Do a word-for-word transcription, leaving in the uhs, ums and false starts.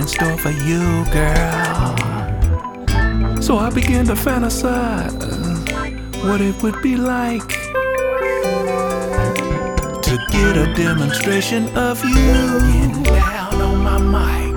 store for you, girl. So I began to fantasize what it would be like to get a demonstration of you getting down on my mic.